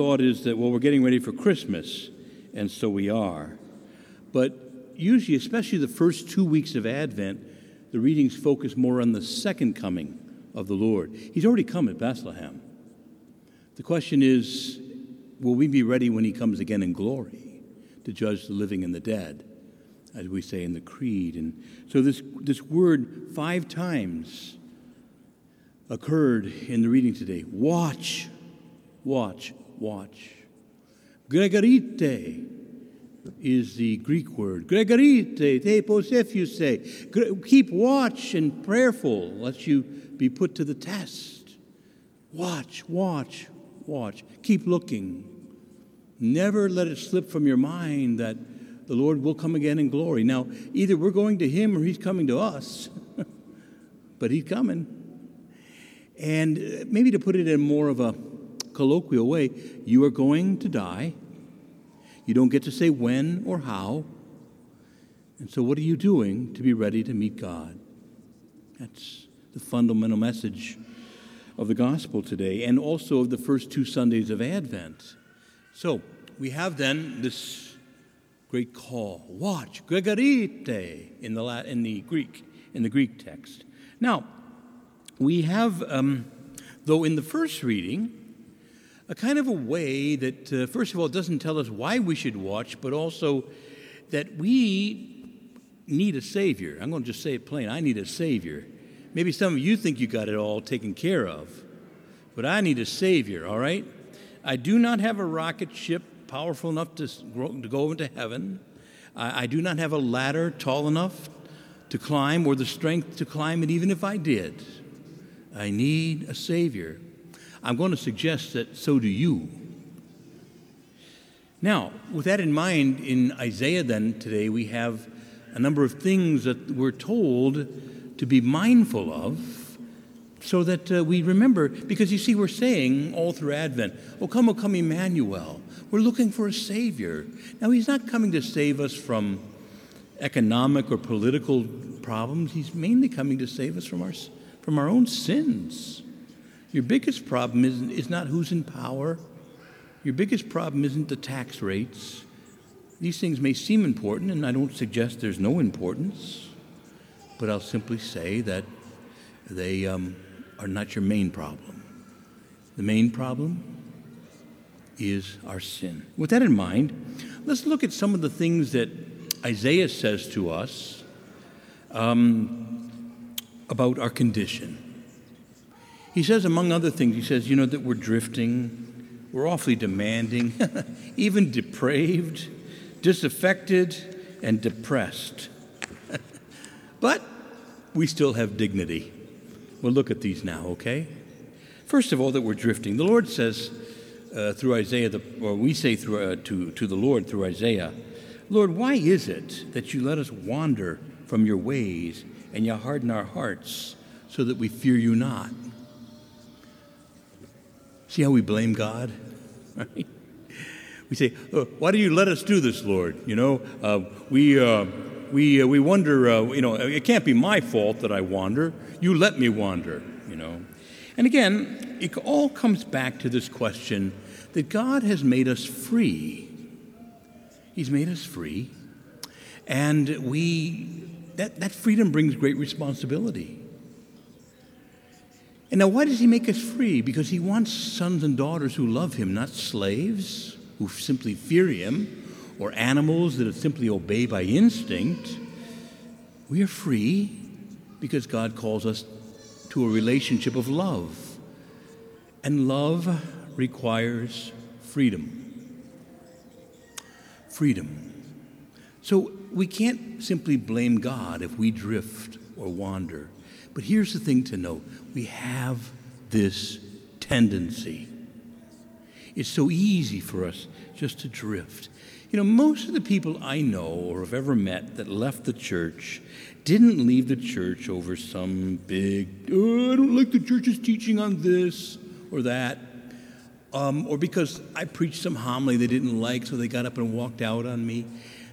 thought is that, well, we're getting ready for Christmas, and so we are. But usually, especially the first 2 weeks of Advent, the readings focus more on the second coming of the Lord. He's already come at Bethlehem. The question is, will we be ready when he comes again in glory to judge the living and the dead, as we say in the Creed? And so this word 5 times occurred in the reading today. Watch, watch, watch. Gregorite is the Greek word. Gregorite, te posephyuse. Keep watch and prayerful, lest you be put to the test. Watch, watch, watch. Keep looking. Never let it slip from your mind that the Lord will come again in glory. Now, either we're going to him or he's coming to us, but he's coming. And maybe to put it in more of a colloquial way, you are going to die. You don't get to say when or how. And so what are you doing to be ready to meet God? That's the fundamental message of the gospel today, and also of the first 2 Sundays of Advent. So we have then this great call. Watch, Gregorite, in the Greek text. Now, we have, though in the first reading, a kind of a way that, first of all, doesn't tell us why we should watch, but also that we need a Savior. I'm going to just say it plain. I need a Savior. Maybe some of you think you got it all taken care of, but I need a Savior, all right? I do not have a rocket ship powerful enough to go into heaven. I do not have a ladder tall enough to climb or the strength to climb it, even if I did. I need a Savior. I'm going to suggest that so do you. Now, with that in mind, in Isaiah then today, we have a number of things that we're told to be mindful of so that we remember, because you see, we're saying all through Advent, O come, Emmanuel. We're looking for a Savior. Now, he's not coming to save us from economic or political problems. He's mainly coming to save us from our own sins. Your biggest problem is not who's in power. Your biggest problem isn't the tax rates. These things may seem important, and I don't suggest there's no importance, but I'll simply say that they are not your main problem. The main problem is our sin. With that in mind, let's look at some of the things that Isaiah says to us about our condition. He says, among other things, he says, that we're drifting, we're awfully demanding, even depraved, disaffected, and depressed. But we still have dignity. We'll look at these now, okay? First of all, that we're drifting. The Lord says through Isaiah, or we say to the Lord through Isaiah, Lord, why is it that you let us wander from your ways and you harden our hearts so that we fear you not? See how we blame God? Right? We say, why do you let us do this, Lord? We wonder, it can't be my fault that I wander. You let me wander, And again, it all comes back to this question that God has made us free. He's made us free. And that freedom brings great responsibility. And now, why does he make us free? Because he wants sons and daughters who love him, not slaves who simply fear him, or animals that simply obey by instinct. We are free because God calls us to a relationship of love. And love requires freedom. Freedom. So we can't simply blame God if we drift or wander. But here's the thing to know. We have this tendency. It's so easy for us just to drift. Most of the people I know or have ever met that left the church didn't leave the church over some big, I don't like the church's teaching on this or that, or because I preached some homily they didn't like, so they got up and walked out on me.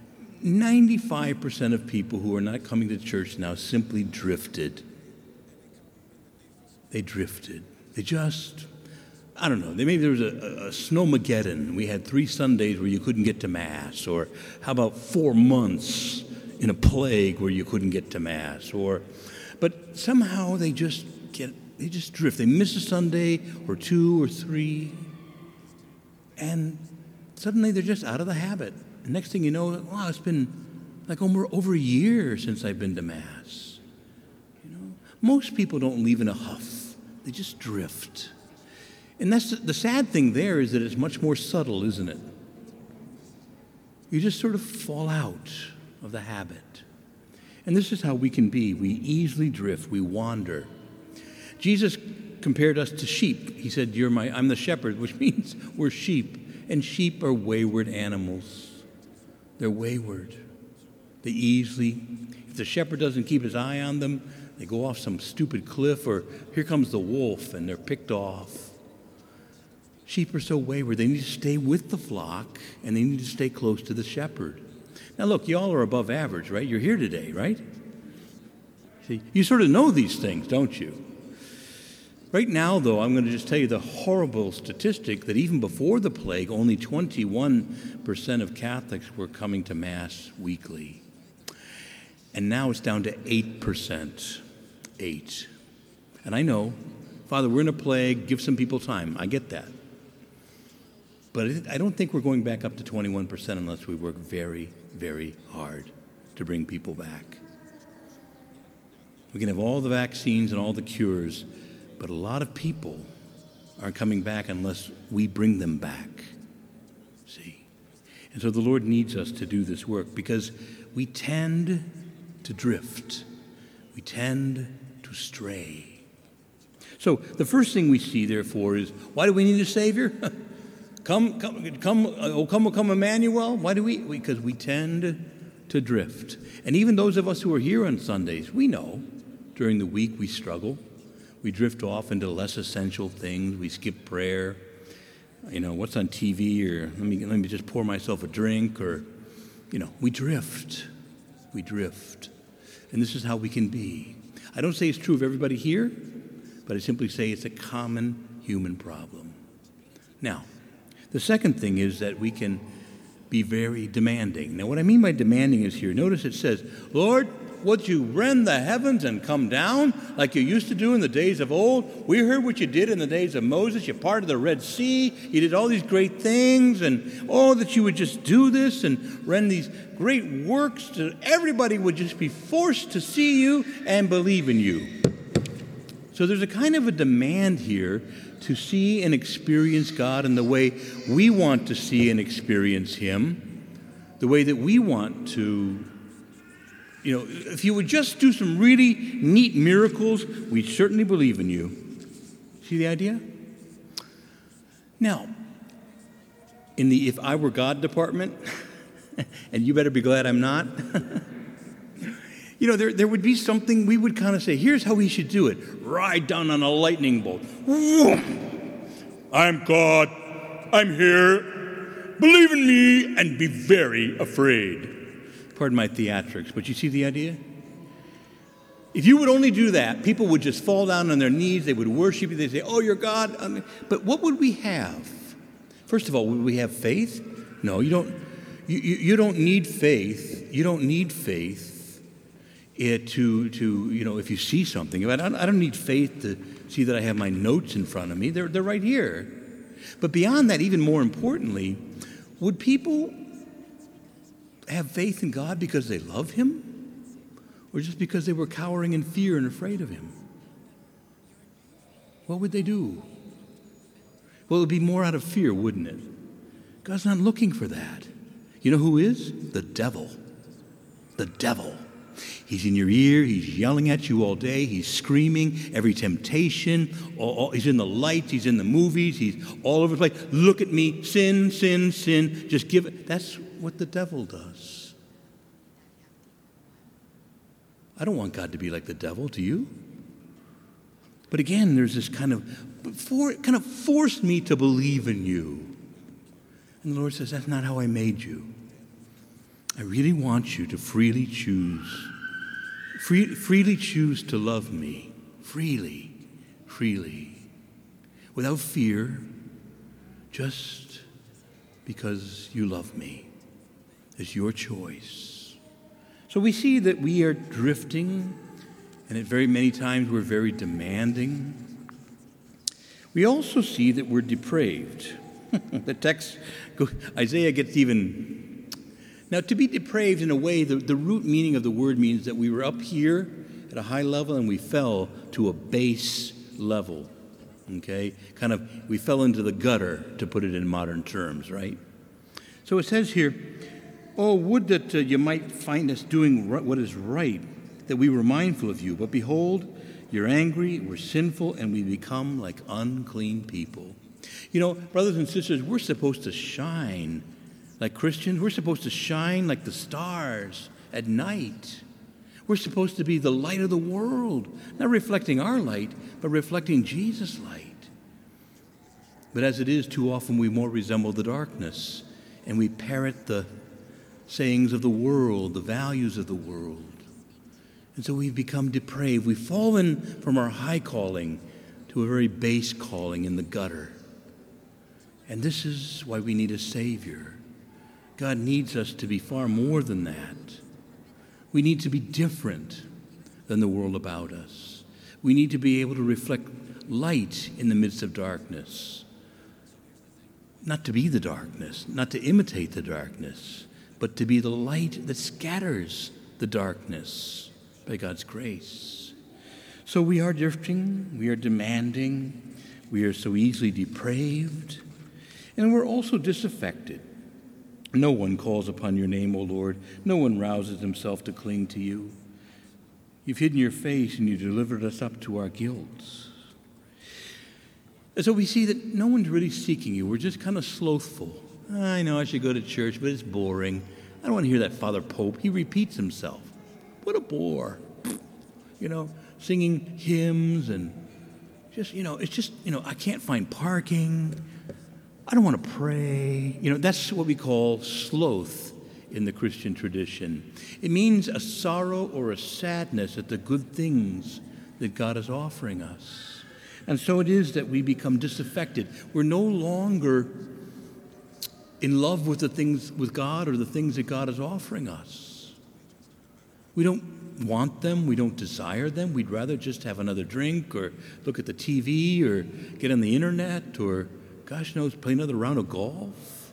95% of people who are not coming to church now simply drifted. They drifted. They just, I don't know, maybe there was a snowmageddon. We had 3 Sundays where you couldn't get to Mass. Or how about 4 months in a plague where you couldn't get to Mass? But somehow they just drift. They miss a Sunday or 2 or 3, and suddenly they're just out of the habit. And next thing you know, wow, it's been like over a year since I've been to Mass. Most people don't leave in a huff. They just drift. And that's the sad thing there is that it's much more subtle, isn't it? You just sort of fall out of the habit. And this is how we can be. We easily drift. We wander. Jesus compared us to sheep. He said, I'm the shepherd, which means we're sheep. And sheep are wayward animals. They're wayward. They easily, if the shepherd doesn't keep his eye on them, they go off some stupid cliff, or here comes the wolf and they're picked off. Sheep are so wayward. They need to stay with the flock, and they need to stay close to the shepherd. Now look, y'all are above average, right? You're here today, right? See, you sort of know these things, don't you? Right now, though, I'm going to just tell you the horrible statistic that even before the plague, only 21% of Catholics were coming to Mass weekly. And now it's down to 8%. 8. And I know, Father, we're in a plague, give some people time. I get that. But I don't think we're going back up to 21% unless we work very, very hard to bring people back. We can have all the vaccines and all the cures, but a lot of people aren't coming back unless we bring them back. See? And so the Lord needs us to do this work because we tend to drift. We tend to stray. So the first thing we see, therefore, is why do we need a Savior? Come, Emmanuel. Why do we? Because we tend to drift. And even those of us who are here on Sundays, we know during the week we struggle. We drift off into less essential things. We skip prayer. What's on TV, or let me just pour myself a drink, or, we drift. We drift. And this is how we can be. I don't say it's true of everybody here, but I simply say it's a common human problem. Now, the second thing is that we can be very demanding. Now, what I mean by demanding is here. Notice it says, Lord, would you rend the heavens and come down like you used to do in the days of old? We heard what you did in the days of Moses. You parted the Red Sea. You did all these great things. And, that you would just do this and rend these great works. So everybody would just be forced to see you and believe in you. So there's a kind of a demand here to see and experience God in the way we want to see and experience Him, the way that we want to. If you would just do some really neat miracles, we'd certainly believe in you. See the idea? Now, in the if I were God department, and you better be glad I'm not, there would be something we would kind of say, here's how we should do it. Ride down on a lightning bolt. I'm God. I'm here. Believe in me and be very afraid. Pardon my theatrics, but you see the idea? If you would only do that, people would just fall down on their knees. They would worship you. They'd say, oh, you're God. But what would we have? First of all, would we have faith? No, you don't. You don't need faith. You don't need faith if you see something. I don't need faith to see that I have my notes in front of me. They're right here. But beyond that, even more importantly, would people have faith in God because they love Him, or just because they were cowering in fear and afraid of Him? What would they do? Well, it would be more out of fear, wouldn't it? God's not looking for that. You know who is? The devil. The devil. He's in your ear. He's yelling at you all day. He's screaming every temptation. He's in the lights. He's in the movies. He's all over the place. Look at me. Sin, sin, sin. Just give it. That's what the devil does. I don't want God to be like the devil, do you? But again, there's this kind of force me to believe in you. And the Lord says, that's not how I made you. I really want you to freely choose to love me. Freely. without fear, just because you love me. It's your choice. So we see that we are drifting, and at very many times we're very demanding. We also see that we're depraved. The text, Isaiah gets even... Now, to be depraved in a way, the root meaning of the word means that we were up here at a high level and we fell to a base level. Okay? Kind of, we fell into the gutter, to put it in modern terms, right? So it says here, "Oh, would that you might find us doing what is right, that we were mindful of you. But behold, you're angry, we're sinful, and we become like unclean people." You know, brothers and sisters, we're supposed to shine like Christians. We're supposed to shine like the stars at night. We're supposed to be the light of the world, not reflecting our light, but reflecting Jesus' light. But as it is, too often we more resemble the darkness, and we parrot the sayings of the world, the values of the world. And so we've become depraved. We've fallen from our high calling to a very base calling in the gutter. And this is why we need a Savior. God needs us to be far more than that. We need to be different than the world about us. We need to be able to reflect light in the midst of darkness. Not to be the darkness, not to imitate the darkness, but to be the light that scatters the darkness by God's grace. So we are drifting, we are demanding, we are so easily depraved, and we're also disaffected. No one calls upon your name, O Lord. No one rouses himself to cling to you. You've hidden your face and you delivered us up to our guilt. And so we see that no one's really seeking you. We're just kind of slothful. I know I should go to church, but it's boring. I don't want to hear that Father Pope. He repeats himself. What a bore. You know, singing hymns and just, it's just, I can't find parking. I don't want to pray. That's what we call sloth in the Christian tradition. It means a sorrow or a sadness at the good things that God is offering us. And so it is that we become disaffected. We're no longer in love with the things with God or the things that God is offering us. We don't want them. We don't desire them. We'd rather just have another drink or look at the TV or get on the internet or, gosh knows, play another round of golf.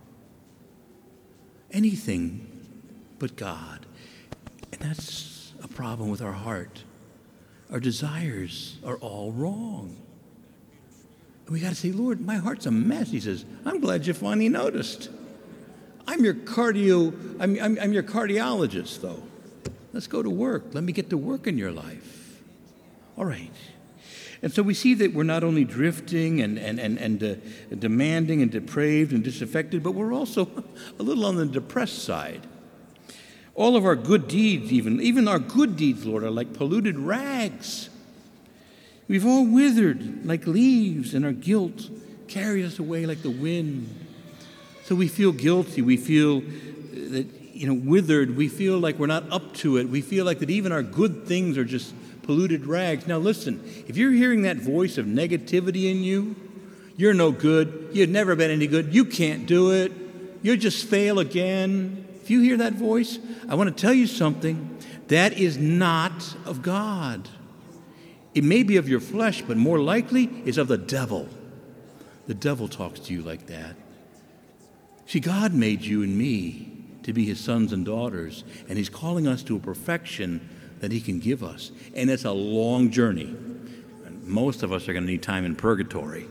Anything but God. And that's a problem with our heart. Our desires are all wrong. And we got to say, Lord, my heart's a mess. He says, I'm glad you finally noticed. I'm your cardiologist, though. Let's go to work. Let me get to work in your life. All right. And so we see that we're not only drifting and demanding and depraved and disaffected, but we're also a little on the depressed side. All of our good deeds, even our good deeds, Lord, are like polluted rags. We've all withered like leaves, and our guilt carries us away like the wind. So we feel guilty. We feel that, withered. We feel like we're not up to it. We feel like that even our good things are just polluted rags. Now listen, if you're hearing that voice of negativity in you, you're no good. You've never been any good. You can't do it. You'll just fail again. If you hear that voice, I want to tell you something. That is not of God. It may be of your flesh, but more likely is of the devil. The devil talks to you like that. See, God made you and me to be his sons and daughters, and he's calling us to a perfection that he can give us. And it's a long journey. And most of us are going to need time in purgatory.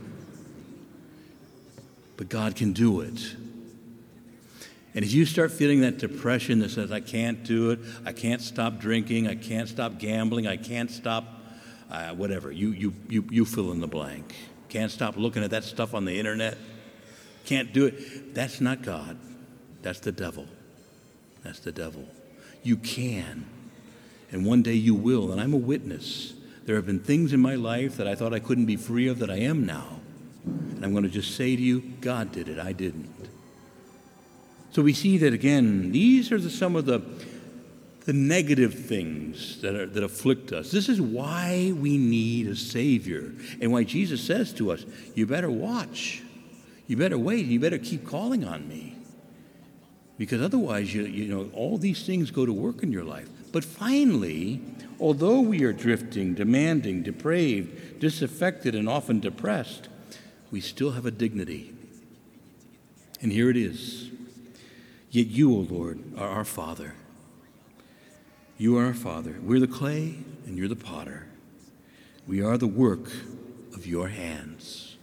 But God can do it. And if you start feeling that depression that says, I can't do it, I can't stop drinking, I can't stop gambling, I can't stop whatever, you fill in the blank. Can't stop looking at that stuff on the internet. Can't do it. That's not God. That's the devil. That's the devil. You can. And one day you will. And I'm a witness. There have been things in my life that I thought I couldn't be free of that I am now. And I'm going to just say to you, God did it. I didn't. So we see that, again, these are some of the the negative things that afflict us. This is why we need a Savior, and why Jesus says to us, you better watch, you better wait, you better keep calling on me. Because otherwise, you know, all these things go to work in your life. But finally, although we are drifting, demanding, depraved, disaffected, and often depressed, we still have a dignity. And here it is. Yet you, O Lord, are our Father. You are our Father. We're the clay, and you're the potter. We are the work of your hands.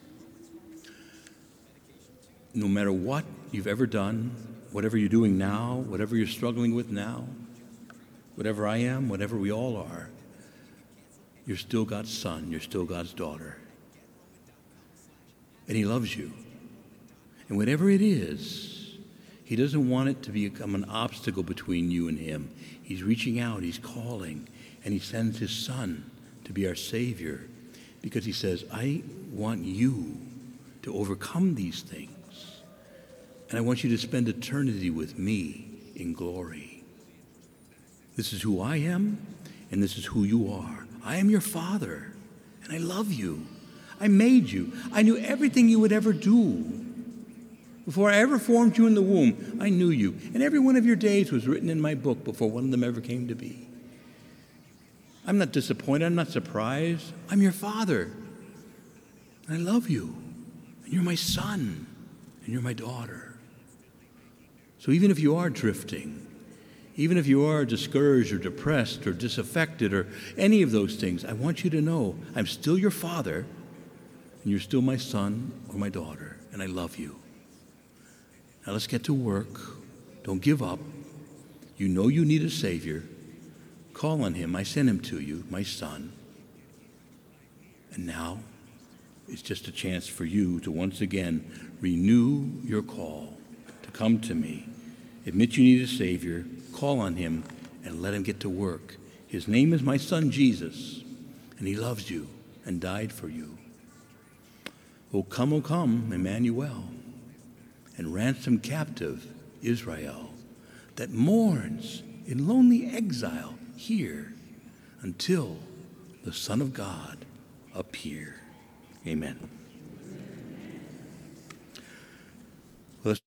No matter what you've ever done, whatever you're doing now, whatever you're struggling with now, whatever I am, whatever we all are, you're still God's son, you're still God's daughter. And he loves you. And whatever it is, he doesn't want it to become an obstacle between you and him. He's reaching out, he's calling, and he sends his son to be our Savior because he says, I want you to overcome these things. And I want you to spend eternity with me in glory. This is who I am, and this is who you are. I am your Father, and I love you. I made you. I knew everything you would ever do. Before I ever formed you in the womb, I knew you. And every one of your days was written in my book before one of them ever came to be. I'm not disappointed. I'm not surprised. I'm your Father. And I love you. And you're my son. And you're my daughter. So even if you are drifting, even if you are discouraged or depressed or disaffected or any of those things, I want you to know I'm still your Father, and you're still my son or my daughter, and I love you. Now let's get to work. Don't give up. You know you need a Savior. Call on him. I sent him to you, my son. And now it's just a chance for you to once again renew your call to come to me. Admit you need a Savior. Call on him and let him get to work. His name is my son Jesus, and he loves you and died for you. O come, Emmanuel, and ransom captive Israel that mourns in lonely exile here until the Son of God appear. Amen.